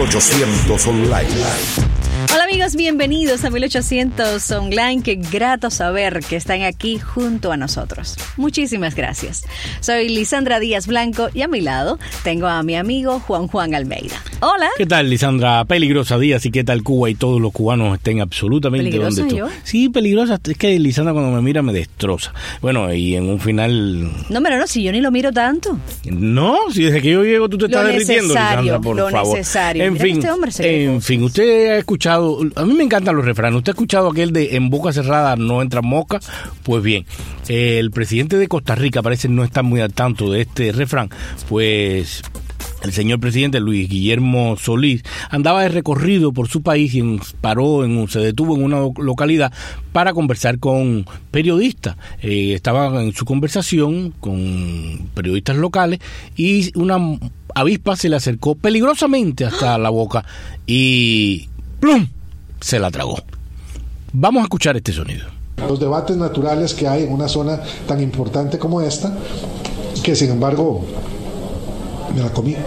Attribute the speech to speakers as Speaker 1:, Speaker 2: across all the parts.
Speaker 1: 1800 Online.
Speaker 2: Hola amigos, bienvenidos a 1800 Online. Qué grato saber que están aquí junto a nosotros. Muchísimas gracias. Soy Lisandra Díaz Blanco y a mi lado tengo a mi amigo Juan Almeida. Hola.
Speaker 3: ¿Qué tal, Lisandra? Peligrosa Díaz, y qué tal Cuba y todos los cubanos estén absolutamente donde tú.
Speaker 2: ¿Yo?
Speaker 3: Sí, peligrosa. Es que Lisandra cuando me mira me destroza. Bueno, y en un final...
Speaker 2: No, pero no, si yo ni lo miro tanto.
Speaker 3: No, si desde que yo llego tú te estás derritiendo, Lisandra, por favor.
Speaker 2: Lo necesario.
Speaker 3: En fin,
Speaker 2: este hombre en
Speaker 3: fin, usted ha escuchado... A mí me encantan los refranes. ¿Usted ha escuchado aquel de en boca cerrada no entra mosca? Pues bien, el presidente de Costa Rica parece no estar muy al tanto de este refrán, pues... El señor presidente Luis Guillermo Solís andaba de recorrido por su país y se detuvo en una localidad para conversar con periodistas. Estaba en su conversación con periodistas locales y una avispa se le acercó peligrosamente hasta la boca y ¡plum! Se la tragó. Vamos a escuchar este sonido.
Speaker 4: Los debates naturales que hay en una zona tan importante como esta, que sin embargo... Me la comí.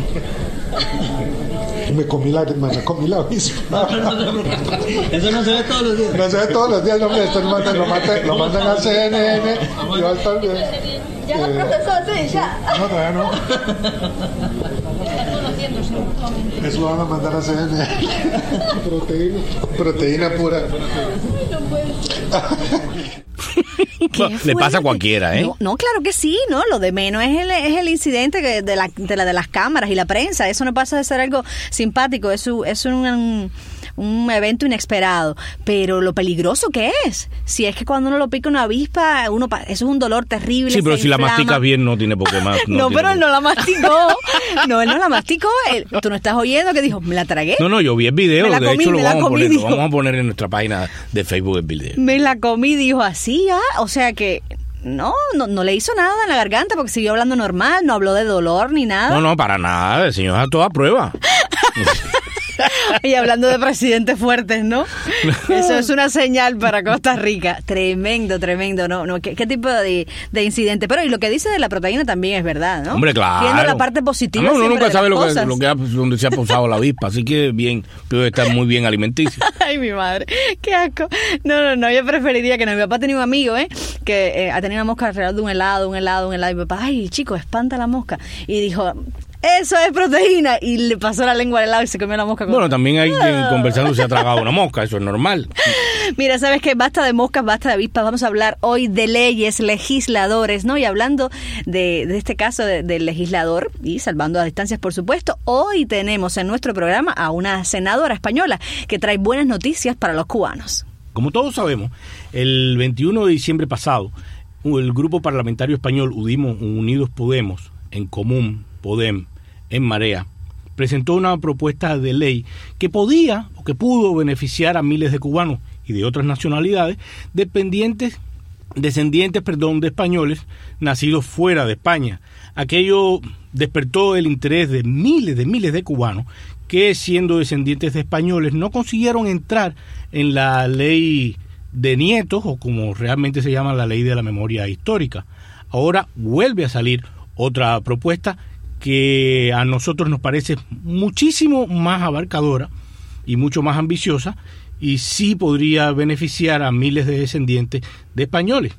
Speaker 4: Me comí la avispa.
Speaker 5: Eso no se ve todos los días.
Speaker 4: No se ve todos los días, hombre. Esto lo mandan al CNN. Y va a estar bien.
Speaker 6: Ya lo procesó, sí, ya.
Speaker 4: No, todavía no. Eso lo van a mandar a CNN. Proteína pura.
Speaker 3: Le pasa a cualquiera, ¿eh?
Speaker 2: No, claro que sí, ¿no? Lo de menos es el incidente de las cámaras y la prensa. Eso no pasa de ser algo simpático, es un evento inesperado. Pero lo peligroso que es, si es que cuando uno lo pica una avispa, eso es un dolor terrible.
Speaker 3: Sí, pero si la masticas bien no tiene por qué más.
Speaker 2: No, pero él no la masticó. No, él no la masticó. Tú no estás oyendo que dijo, me la tragué.
Speaker 3: No, yo vi el video. De hecho, lo vamos a poner en nuestra página de Facebook el video.
Speaker 2: Me la comí, dijo así, o sea que no le hizo nada en la garganta porque siguió hablando normal, no habló de dolor ni nada.
Speaker 3: No, para nada, el señor a toda prueba.
Speaker 2: Y hablando de presidentes fuertes, ¿no? Eso es una señal para Costa Rica. Tremendo, ¿no? ¿Qué tipo de incidente? Pero y lo que dice de la proteína también es verdad, ¿no?
Speaker 3: Hombre, claro.
Speaker 2: Viendo la parte positiva.
Speaker 3: Uno nunca sabe
Speaker 2: donde
Speaker 3: se ha posado la avispa, así que bien, puede estar muy bien alimenticio.
Speaker 2: Ay, mi madre, qué asco. No, yo preferiría que no. Mi papá tenía un amigo, que ha tenido una mosca alrededor de un helado, y mi papá, ay, chico, espanta la mosca. Y dijo... Eso es proteína. Y le pasó la lengua al helado y se comió la mosca.
Speaker 3: Bueno, también hay quien conversando se ha tragado una mosca, eso es normal.
Speaker 2: Mira, ¿sabes qué? Basta de moscas, basta de avispas. Vamos a hablar hoy de leyes, legisladores, ¿no? Y hablando de este caso del legislador, y salvando a distancias, por supuesto, hoy tenemos en nuestro programa a una senadora española que trae buenas noticias para los cubanos.
Speaker 3: Como todos sabemos, el 21 de diciembre pasado, el grupo parlamentario español Unidos Podemos, en Común, Podem, en Marea, presentó una propuesta de ley que podía o que pudo beneficiar a miles de cubanos y de otras nacionalidades descendientes de españoles nacidos fuera de España. Aquello despertó el interés de miles de cubanos que, siendo descendientes de españoles, no consiguieron entrar en la ley de nietos, o como realmente se llama, la ley de la memoria histórica. Ahora vuelve a salir otra propuesta que a nosotros nos parece muchísimo más abarcadora y mucho más ambiciosa, y sí podría beneficiar a miles de descendientes de españoles.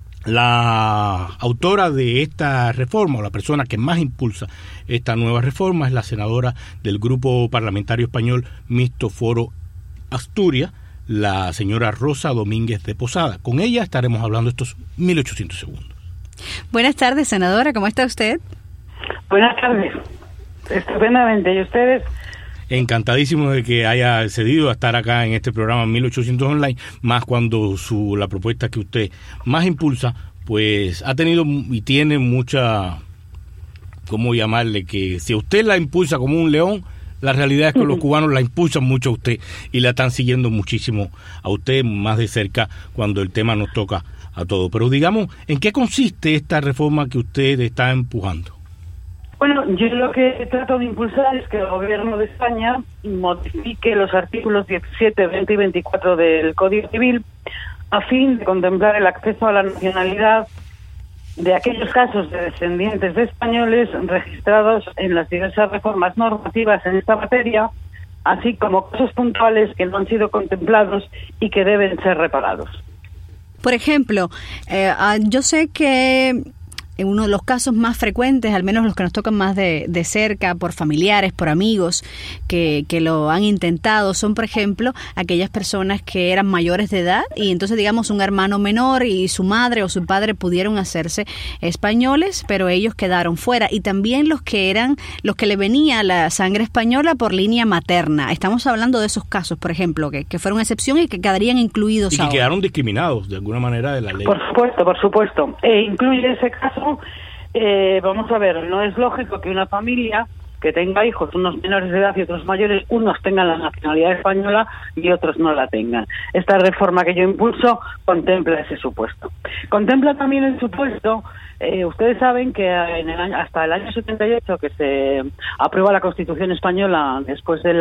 Speaker 3: La autora de esta reforma, o la persona que más impulsa esta nueva reforma, es la senadora del Grupo Parlamentario Español Mixto Foro Asturias, la señora Rosa Domínguez de Posada. Con ella estaremos hablando estos 1800 segundos.
Speaker 2: Buenas tardes, senadora, ¿cómo está usted?
Speaker 7: Buenas tardes. Estupendamente. ¿Y ustedes?
Speaker 3: Encantadísimo de que haya accedido a estar acá en este programa 1800 Online, más cuando la propuesta que usted más impulsa, pues ha tenido y tiene mucha, ¿cómo llamarle? Que si usted la impulsa como un león, la realidad es que los cubanos la impulsan mucho a usted y la están siguiendo muchísimo a usted más de cerca cuando el tema nos toca a todos. Pero digamos, ¿en qué consiste esta reforma que usted está empujando?
Speaker 7: Bueno, yo lo que trato de impulsar es que el gobierno de España modifique los artículos 17, 20 y 24 del Código Civil a fin de contemplar el acceso a la nacionalidad de aquellos casos de descendientes de españoles registrados en las diversas reformas normativas en esta materia, así como casos puntuales que no han sido contemplados y que deben ser reparados.
Speaker 2: Por ejemplo, yo sé que uno de los casos más frecuentes, al menos los que nos tocan más de cerca, por familiares, por amigos que lo han intentado, son, por ejemplo, aquellas personas que eran mayores de edad y entonces, digamos, un hermano menor y su madre o su padre pudieron hacerse españoles, pero ellos quedaron fuera. Y también los que le venía la sangre española por línea materna. Estamos hablando de esos casos, por ejemplo, que fueron excepción y que quedarían incluidos
Speaker 3: y que
Speaker 2: ahora.
Speaker 3: Quedaron discriminados de alguna manera de la ley.
Speaker 7: Por supuesto. Incluye ese caso. Vamos a ver, no es lógico que una familia que tenga hijos, unos menores de edad y otros mayores, unos tengan la nacionalidad española y otros no la tengan. Esta reforma que yo impulso contempla ese supuesto. Contempla también el supuesto, ustedes saben que hasta el año 78, que se aprueba la Constitución española después de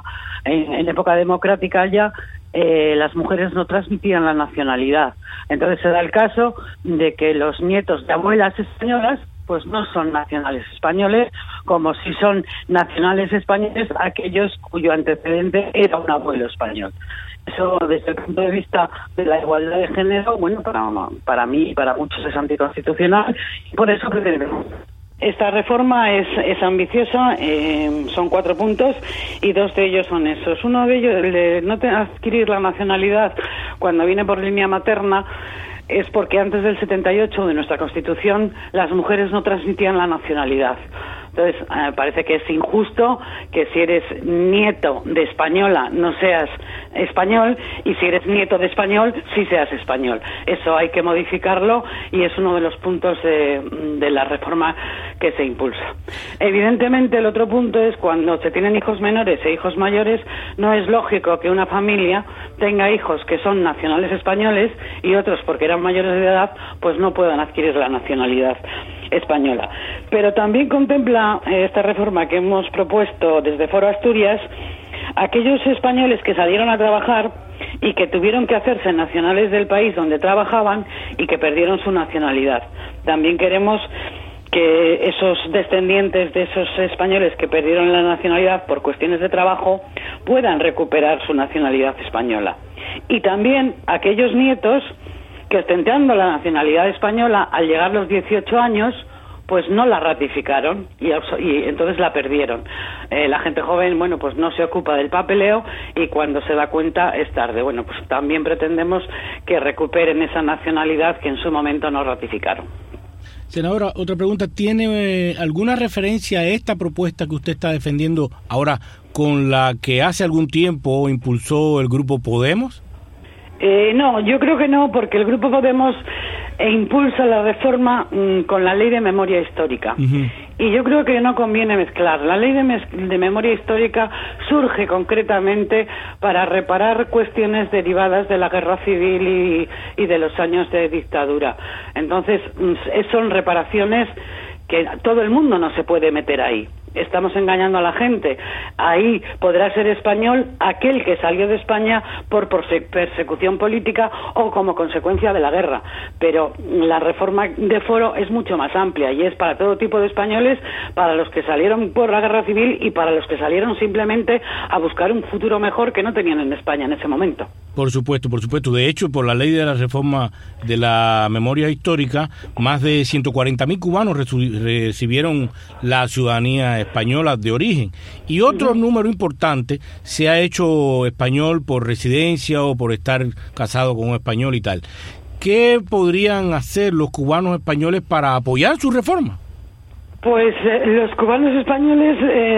Speaker 7: en época democrática ya, las mujeres no transmitían la nacionalidad. Entonces se da el caso de que los nietos de abuelas españolas pues no son nacionales españoles, como si son nacionales españoles aquellos cuyo antecedente era un abuelo español. Eso, desde el punto de vista de la igualdad de género, bueno, para mí y para muchos es anticonstitucional, y por eso pretendemos. Esta reforma es ambiciosa, son 4 puntos y 2 de ellos son esos. Uno de ellos, el de no adquirir la nacionalidad cuando viene por línea materna, es porque antes del 78 de nuestra Constitución las mujeres no transmitían la nacionalidad. Entonces, parece que es injusto que si eres nieto de española no seas español y si eres nieto de español sí seas español. Eso hay que modificarlo y es uno de los puntos de la reforma que se impulsa. Evidentemente, el otro punto es cuando se tienen hijos menores e hijos mayores, no es lógico que una familia tenga hijos que son nacionales españoles y otros, porque eran mayores de edad, pues no puedan adquirir la nacionalidad española. Pero también contempla esta reforma que hemos propuesto desde Foro Asturias aquellos españoles que salieron a trabajar y que tuvieron que hacerse nacionales del país donde trabajaban y que perdieron su nacionalidad. También queremos que esos descendientes de esos españoles que perdieron la nacionalidad por cuestiones de trabajo puedan recuperar su nacionalidad española. Y también aquellos nietos que, ostentando la nacionalidad española, al llegar los 18 años, pues no la ratificaron y entonces la perdieron. La gente joven, bueno, pues no se ocupa del papeleo y cuando se da cuenta es tarde. Bueno, pues también pretendemos que recuperen esa nacionalidad que en su momento no ratificaron.
Speaker 3: Senadora, otra pregunta. ¿Tiene alguna referencia a esta propuesta que usted está defendiendo ahora con la que hace algún tiempo impulsó el Grupo Podemos?
Speaker 7: No, yo creo que no, porque el Grupo Podemos impulsa la reforma con la Ley de Memoria Histórica. Uh-huh. Y yo creo que no conviene mezclar. La Ley de Memoria Histórica surge concretamente para reparar cuestiones derivadas de la guerra civil y de los años de dictadura. Entonces, son reparaciones que todo el mundo no se puede meter ahí. Estamos engañando a la gente. Ahí podrá ser español aquel que salió de España por persecución política o como consecuencia de la guerra. Pero la reforma de Foro es mucho más amplia y es para todo tipo de españoles, para los que salieron por la guerra civil y para los que salieron simplemente a buscar un futuro mejor que no tenían en España en ese momento.
Speaker 3: Por supuesto, por supuesto. De hecho, por la ley de la reforma de la memoria histórica, más de 140.000 cubanos recibieron la ciudadanía española de origen. Y otro número importante se ha hecho español por residencia o por estar casado con un español y tal. ¿Qué podrían hacer los cubanos españoles para apoyar su reforma?
Speaker 7: Pues los cubanos españoles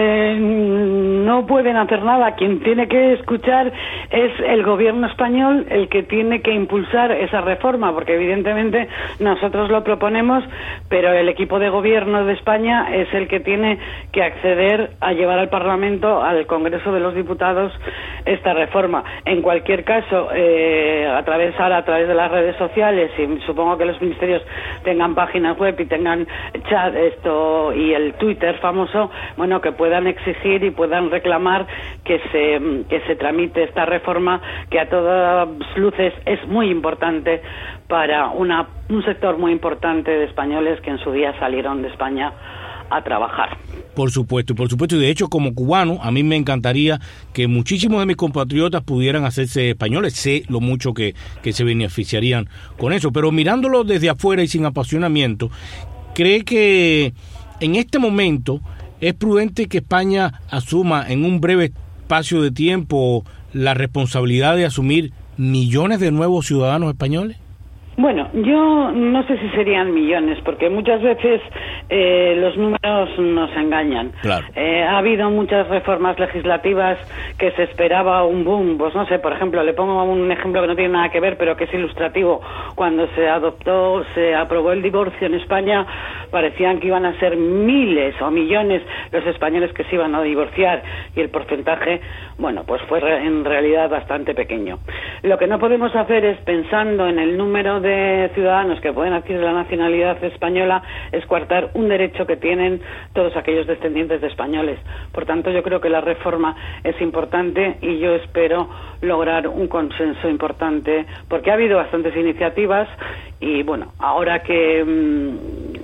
Speaker 7: no pueden hacer nada. Quien tiene que escuchar es el gobierno español, el que tiene que impulsar esa reforma, porque evidentemente nosotros lo proponemos, pero el equipo de gobierno de España es el que tiene que acceder a llevar al Parlamento, al Congreso de los Diputados, esta reforma. En cualquier caso, a través de las redes sociales, y supongo que los ministerios tengan páginas web y tengan chat, y el Twitter famoso, bueno, que puedan exigir y puedan reclamar que se tramite esta reforma, que a todas luces es muy importante para un sector muy importante de españoles que en su día salieron de España a trabajar.
Speaker 3: Por supuesto, y de hecho como cubano a mí me encantaría que muchísimos de mis compatriotas pudieran hacerse españoles, sé lo mucho que se beneficiarían con eso, pero mirándolo desde afuera y sin apasionamiento, ¿cree que en este momento es prudente que España asuma en un breve espacio de tiempo la responsabilidad de asumir millones de nuevos ciudadanos españoles?
Speaker 7: Bueno, yo no sé si serían millones, porque muchas veces los números nos engañan.
Speaker 3: Claro.
Speaker 7: Ha habido muchas reformas legislativas que se esperaba un boom. Pues no sé, por ejemplo, le pongo un ejemplo que no tiene nada que ver, pero que es ilustrativo. Cuando se aprobó el divorcio en España, parecían que iban a ser miles o millones los españoles que se iban a divorciar, y el porcentaje, bueno, pues fue en realidad bastante pequeño. Lo que no podemos hacer es, pensando en el número de ciudadanos que pueden adquirir la nacionalidad española, es coartar un derecho que tienen todos aquellos descendientes de españoles. Por tanto, yo creo que la reforma es importante y yo espero lograr un consenso importante, porque ha habido bastantes iniciativas y, bueno, ahora que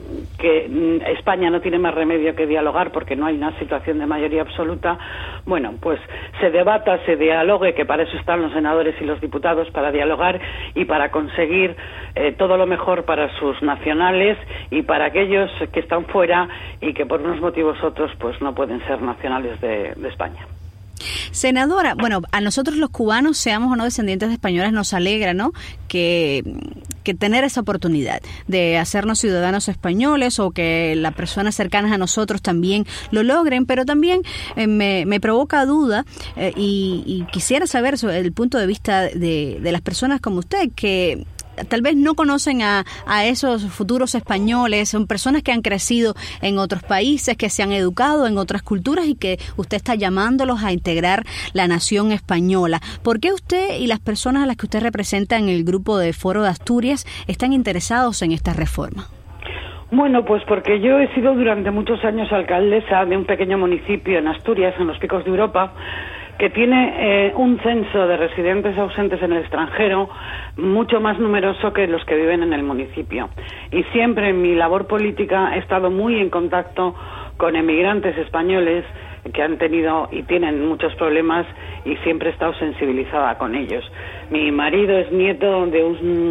Speaker 7: España no tiene más remedio que dialogar porque no hay una situación de mayoría absoluta, bueno, pues se debata, se dialogue, que para eso están los senadores y los diputados, para dialogar y para conseguir todo lo mejor para sus nacionales y para aquellos que están fuera y que por unos motivos u otros pues no pueden ser nacionales de España.
Speaker 2: Senadora, bueno, a nosotros los cubanos, seamos o no descendientes de españoles, nos alegra, ¿no?, que tener esa oportunidad de hacernos ciudadanos españoles, o que las personas cercanas a nosotros también lo logren, pero también me provoca duda y quisiera saber sobre el punto de vista de las personas como usted, que tal vez no conocen a esos futuros españoles, son personas que han crecido en otros países, que se han educado en otras culturas y que usted está llamándolos a integrar la nación española. ¿Por qué usted y las personas a las que usted representa en el grupo de Foro de Asturias están interesados en esta reforma?
Speaker 7: Bueno, pues porque yo he sido durante muchos años alcaldesa de un pequeño municipio en Asturias, en los Picos de Europa, que tiene un censo de residentes ausentes en el extranjero mucho más numeroso que los que viven en el municipio. Y siempre en mi labor política he estado muy en contacto con emigrantes españoles que han tenido y tienen muchos problemas, y siempre he estado sensibilizada con ellos. Mi marido es nieto de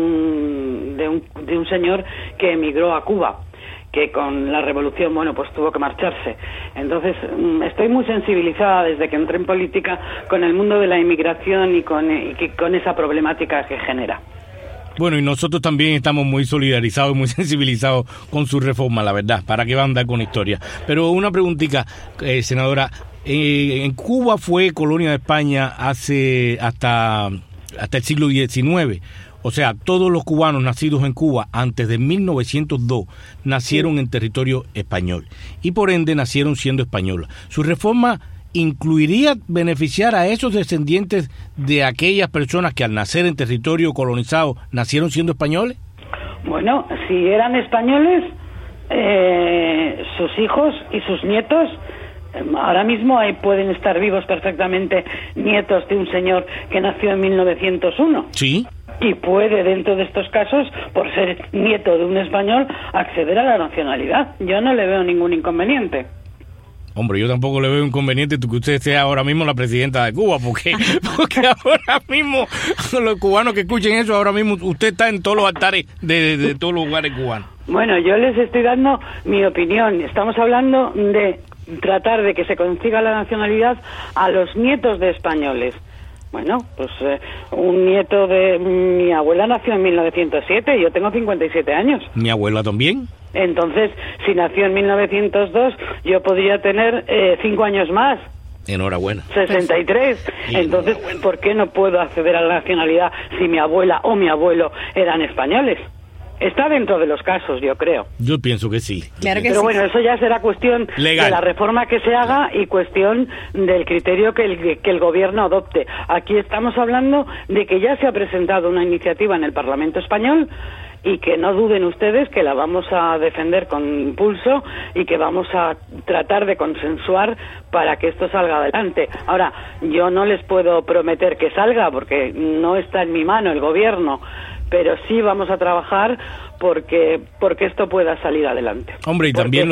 Speaker 7: un señor que emigró a Cuba, que con la revolución, bueno, pues tuvo que marcharse. Entonces, estoy muy sensibilizada desde que entré en política con el mundo de la inmigración y con esa problemática que genera.
Speaker 3: Bueno, y nosotros también estamos muy solidarizados, muy sensibilizados con su reforma, la verdad, para qué va a andar con historia. Pero una preguntita, senadora, en Cuba fue colonia de España hasta el siglo XIX. O sea, todos los cubanos nacidos en Cuba antes de 1902 nacieron en territorio español y por ende nacieron siendo españolas. ¿Su reforma incluiría beneficiar a esos descendientes de aquellas personas que al nacer en territorio colonizado nacieron siendo españoles?
Speaker 7: Bueno, si eran españoles, sus hijos y sus nietos ahora mismo pueden estar vivos perfectamente, nietos de un señor que nació en 1901.
Speaker 3: Sí.
Speaker 7: Y puede, dentro de estos casos, por ser nieto de un español, acceder a la nacionalidad. Yo no le veo ningún inconveniente.
Speaker 3: Hombre, yo tampoco le veo inconveniente que usted sea ahora mismo la presidenta de Cuba, porque ahora mismo, los cubanos que escuchen eso, ahora mismo usted está en todos los altares de todos los lugares cubanos.
Speaker 7: Bueno, yo les estoy dando mi opinión. Estamos hablando de tratar de que se consiga la nacionalidad a los nietos de españoles. Bueno, pues un nieto de mi abuela nació en 1907 y yo tengo 57 años.
Speaker 3: ¿Mi abuela también?
Speaker 7: Entonces, si nació en 1902, yo podría tener 5 años más.
Speaker 3: Enhorabuena.
Speaker 7: 63. Entonces, ¿por qué no puedo acceder a la nacionalidad si mi abuela o mi abuelo eran españoles? Está dentro de los casos, yo creo.
Speaker 3: Yo pienso que sí.
Speaker 2: Claro que
Speaker 7: Pero
Speaker 2: sí.
Speaker 7: bueno, eso ya será cuestión
Speaker 3: legal
Speaker 7: de la reforma que se haga y cuestión del criterio que el gobierno adopte. Aquí estamos hablando de que ya se ha presentado una iniciativa en el Parlamento español y que no duden ustedes que la vamos a defender con impulso y que vamos a tratar de consensuar para que esto salga adelante. Ahora, yo no les puedo prometer que salga porque no está en mi mano el gobierno, pero sí vamos a trabajar porque esto pueda salir adelante.
Speaker 3: Hombre, y
Speaker 7: Porque
Speaker 3: también